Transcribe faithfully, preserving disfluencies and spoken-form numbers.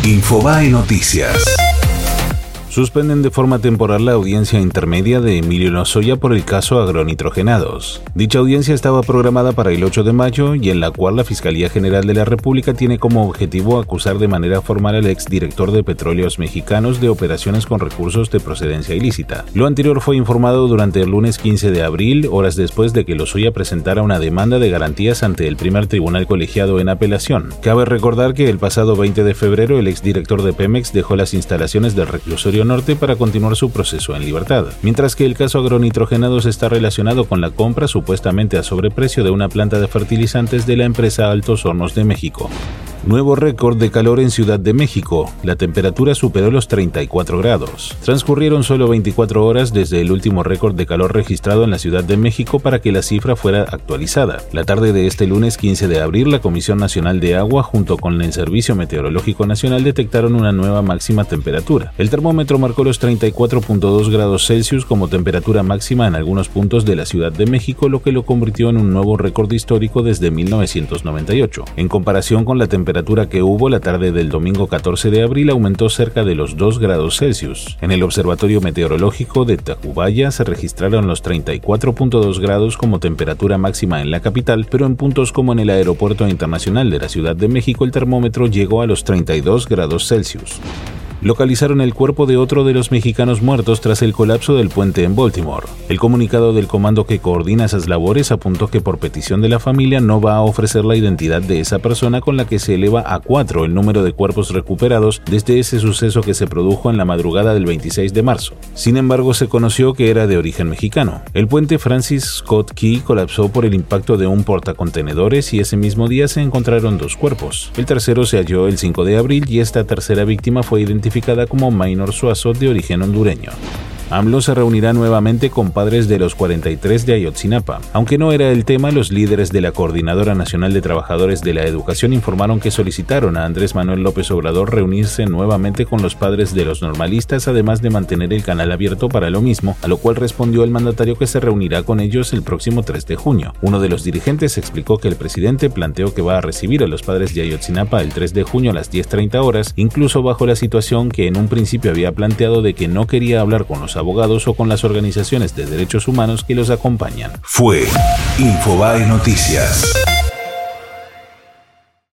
Infobae Noticias. Suspenden de forma temporal la audiencia intermedia de Emilio Lozoya por el caso agronitrogenados. Dicha audiencia estaba programada para el ocho de mayo y en la cual la Fiscalía General de la República tiene como objetivo acusar de manera formal al exdirector de Petróleos Mexicanos de operaciones con recursos de procedencia ilícita. Lo anterior fue informado durante el lunes quince de abril, horas después de que Lozoya presentara una demanda de garantías ante el primer tribunal colegiado en apelación. Cabe recordar que el pasado veinte de febrero el exdirector de Pemex dejó las instalaciones del reclusorio Norte para continuar su proceso en libertad, mientras que el caso agronitrogenados está relacionado con la compra supuestamente a sobreprecio de una planta de fertilizantes de la empresa Altos Hornos de México. Nuevo récord de calor en Ciudad de México. La temperatura superó los treinta y cuatro grados. Transcurrieron solo veinticuatro horas desde el último récord de calor registrado en la Ciudad de México para que la cifra fuera actualizada. La tarde de este lunes quince de abril, la Comisión Nacional de Agua junto con el Servicio Meteorológico Nacional detectaron una nueva máxima temperatura. El termómetro marcó los treinta y cuatro punto dos grados Celsius como temperatura máxima en algunos puntos de la Ciudad de México, lo que lo convirtió en un nuevo récord histórico desde mil novecientos noventa y ocho. En comparación con la temperatura que hubo la tarde del domingo catorce de abril, aumentó cerca de los dos grados Celsius. En el Observatorio Meteorológico de Tacubaya se registraron los treinta y cuatro punto dos grados como temperatura máxima en la capital, pero en puntos como en el Aeropuerto Internacional de la Ciudad de México el termómetro llegó a los treinta y dos grados Celsius. Localizaron el cuerpo de otro de los mexicanos muertos tras el colapso del puente en Baltimore. El comunicado del comando que coordina esas labores apuntó que por petición de la familia no va a ofrecer la identidad de esa persona, con la que se eleva a cuatro el número de cuerpos recuperados desde ese suceso que se produjo en la madrugada del veintiséis de marzo. Sin embargo, se conoció que era de origen mexicano. El puente Francis Scott Key colapsó por el impacto de un portacontenedores y ese mismo día se encontraron dos cuerpos. El tercero se halló el cinco de abril y esta tercera víctima fue identificada como Maynor Suazo, de origen hondureño. AMLO se reunirá nuevamente con padres de los cuarenta y tres de Ayotzinapa. Aunque no era el tema, los líderes de la Coordinadora Nacional de Trabajadores de la Educación informaron que solicitaron a Andrés Manuel López Obrador reunirse nuevamente con los padres de los normalistas, además de mantener el canal abierto para lo mismo, a lo cual respondió el mandatario que se reunirá con ellos el próximo tres de junio. Uno de los dirigentes explicó que el presidente planteó que va a recibir a los padres de Ayotzinapa el tres de junio a las diez treinta horas, incluso bajo la situación que en un principio había planteado de que no quería hablar con los abogados o con las organizaciones de derechos humanos que los acompañan. Fue Infobae Noticias.